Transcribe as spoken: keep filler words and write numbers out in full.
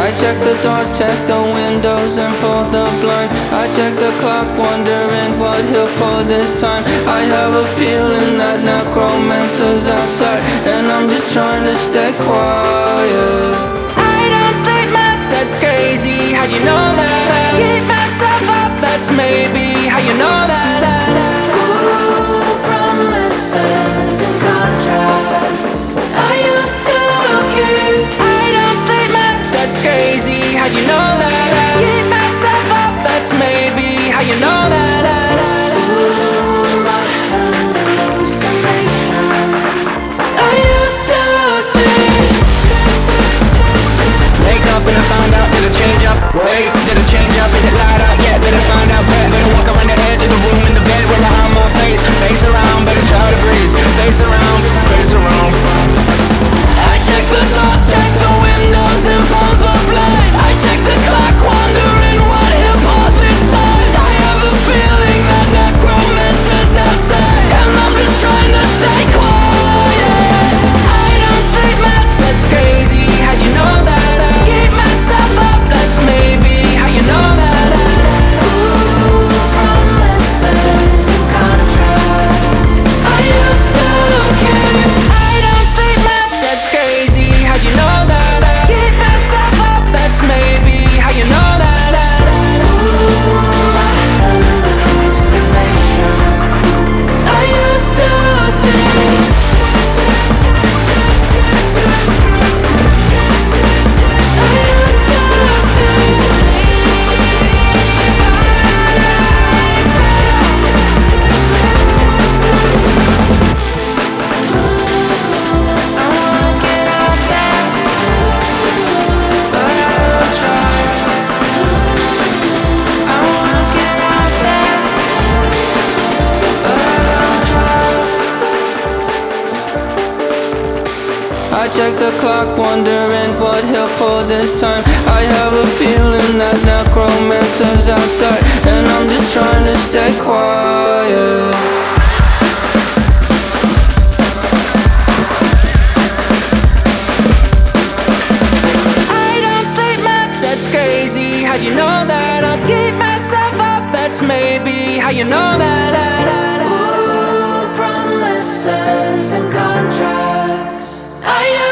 I check the doors, check the windows and pull the blinds. I check the clock, wondering what he'll pull this time. I have a feeling that necromancer's outside, and I'm just trying to stay quiet. I don't sleep much, that's crazy. How'd you know that? I keep myself up, that's maybe how you know that. Ooh, promises and contracts I used to keep. I don't sleep much, that's crazy. How'd you know that? I keep myself up, that's maybe how you know that. Ooh, my hallucination I used to see. Wake up and I found out, did it change up? Wait, did it change up? Is it light out? Yeah, did I find out? Bet, better walk around the edge of the room in the bed where I'm on face. Face around, better try to breathe. Face around, face around. I check the doors, check the windows and pull the blinds. I check the clock, wondering what he'll pull this time. I have a feeling that necromancer's outside, and I'm just trying to stay quiet. I don't sleep much, that's crazy. How'd you know that? I keep myself up, that's maybe how you know that. Ooh, promises and contracts I used to keep. I don't sleep much, that's crazy. How'd you know that? I keep myself up, that's maybe how you know that. Ooh, my hallucination I used to see. I check the clock, wondering what he'll pull this time. I have a feeling that necromancer's outside, and I'm just trying to stay quiet. I don't sleep much, that's crazy. How'd you know that? I'll keep myself up, that's maybe how you know that. Ooh, promises and contracts I